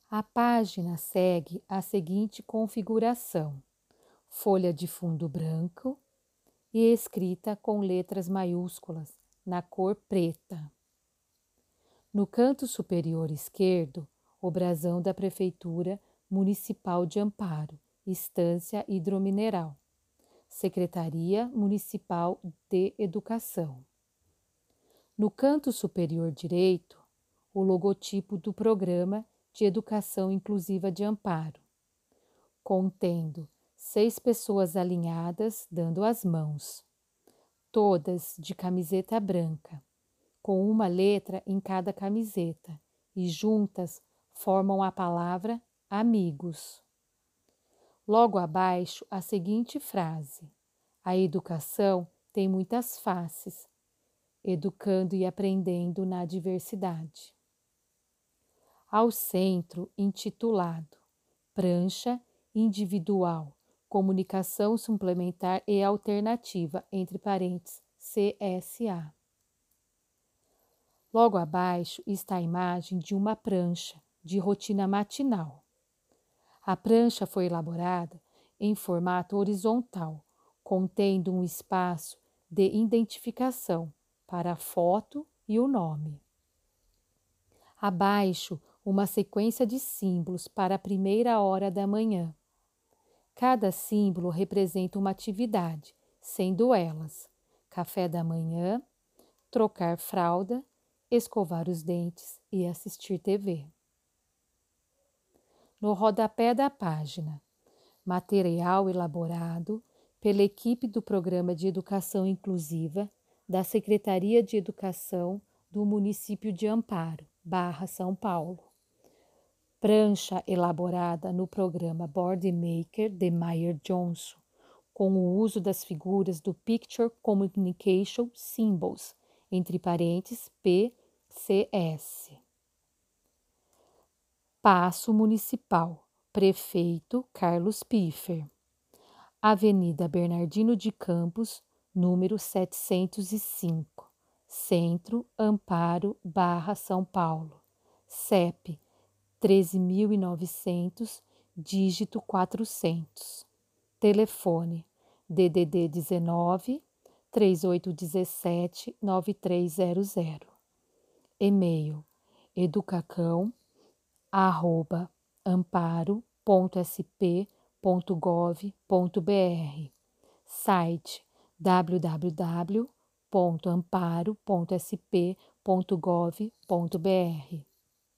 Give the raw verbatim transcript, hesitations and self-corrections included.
A página segue a seguinte configuração: folha de fundo branco e escrita com letras maiúsculas na cor preta. No canto superior esquerdo, o brasão da Prefeitura Municipal de Amparo, Estância Hidromineral, Secretaria Municipal de Educação. No canto superior direito, o logotipo do Programa de Educação Inclusiva de Amparo, contendo seis pessoas alinhadas dando as mãos, todas de camiseta branca, com uma letra em cada camiseta e juntas formam a palavra amigos. Logo abaixo, a seguinte frase: a educação tem muitas faces, educando e aprendendo na diversidade. Ao centro, intitulado Prancha Individual, Comunicação Suplementar e Alternativa, entre parênteses, C S A. Logo abaixo está a imagem de uma prancha de rotina matinal. A prancha foi elaborada em formato horizontal, contendo um espaço de identificação para a foto e o nome. Abaixo, uma sequência de símbolos para a primeira hora da manhã. Cada símbolo representa uma atividade, sendo elas café da manhã, trocar fralda, escovar os dentes e assistir T V. No rodapé da página, material elaborado pela equipe do Programa de Educação Inclusiva da Secretaria de Educação do município de Amparo, Barra, São Paulo. Prancha elaborada no programa Board Maker de Meyer Johnson, com o uso das figuras do Picture Communication Symbols, entre parênteses, P C S. Paço Municipal, Prefeito Carlos Piffer. Avenida Bernardino de Campos, número setecentos e cinco, Centro, Amparo, Barra, São Paulo. C E P treze mil e novecentos, dígito quatrocentos. Telefone D D D dezenove, trinta e oito dezessete, noventa e três zero zero. E-mail educacão arroba amparo ponto s p ponto gov ponto b r. Site w w w ponto amparo ponto s p ponto gov ponto b r.